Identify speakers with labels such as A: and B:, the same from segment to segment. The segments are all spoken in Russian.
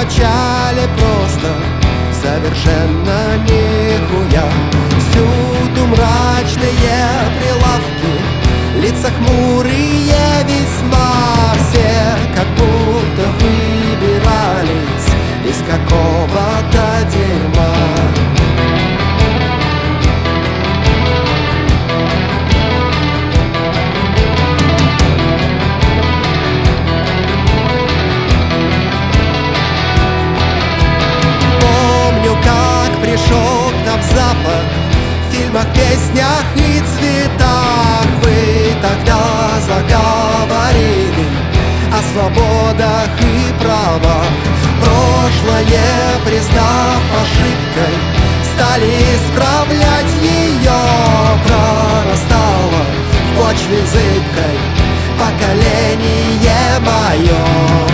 A: печали просто совершенно нихуя. Всюду мрачные прилавки, лица хмурые весьма. Все как будто выбирались из какого-то дерьма. Пришел к нам запад в фильмах, песнях и цветах. Вы тогда заговорили о свободах и правах. Прошлое, признав ошибкой, стали исправлять ее. Прорастало в почве зыбкой поколение мое.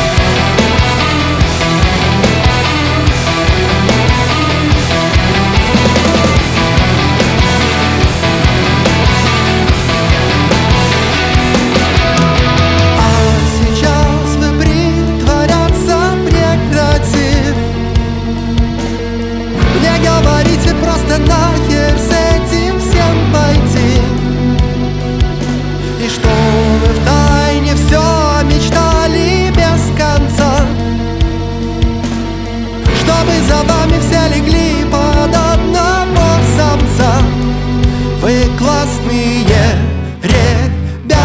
A: Просто нахер с этим всем пойти. И что вы втайне все мечтали без конца, чтобы за вами все легли под одного самца. Вы классные ребята.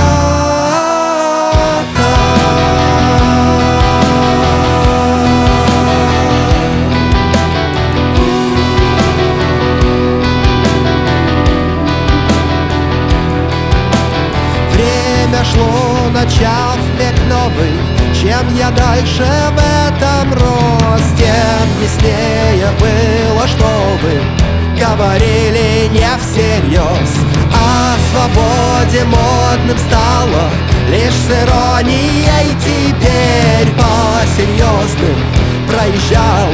A: Шло, начав век новый. Чем я дальше в этом росте, яснее было, что вы говорили не всерьез. О свободе модным стало лишь с иронией. Теперь по серьезным проезжал